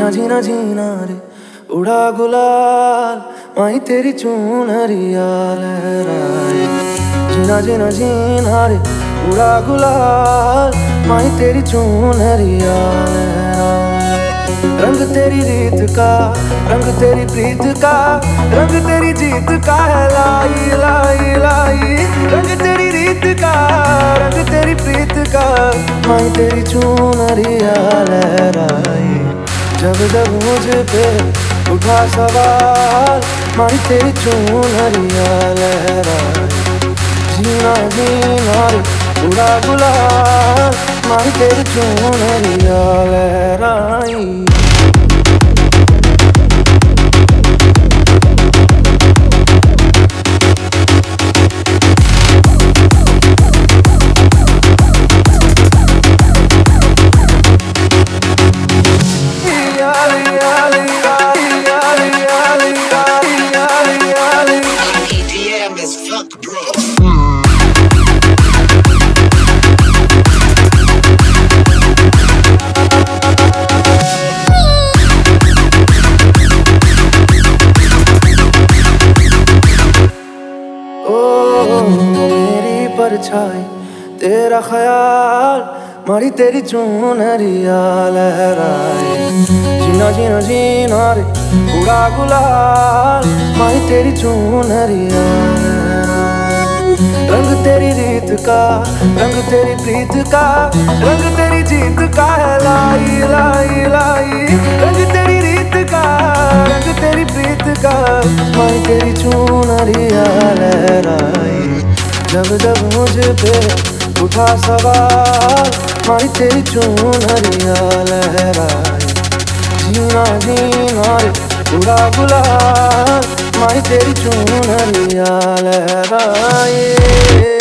जीना जीना जीना रे उड़ा गुलाल माही तेरी चूनरिया लहराए। जीना जीना जीना रे उड़ा गुलाल माही तेरी चूनरिया लहराए। रंग तेरी रीत का, रंग तेरी प्रीत का, रंग तेरी जीत का है लाई लाई लाई। रंग तेरी रीत का, रंग तेरी प्रीत का, माही तेरी चूनरिया लहराई। जब जब मुझ पे उठा सवाल माही तेरी चूनरिया लहराई। जीना जीना रे उड़ा गुलाल माही तेरी चूनरिया लहराई। मेरी परछाई तेरा ख्याल मारी तेरी चूनरिया लहराए। जीना जीना जीना रे उड़ा गुलाल माही तेरी चूनरिया लहराए। रंग तेरी रीत का, रंग तेरी प्रीत का, रंग तेरी जीत का है लाई लाई लाई। रंग तेरी रीत का, रंग तेरी प्रीत का, माही तेरी चूनरिया लहराई। जब जब मुझ पे उठा सवाल माही तेरी चूनरिया लहराई। जीना जीना रे उड़ा गुलाल माही तेरी चूनरिया लहराई।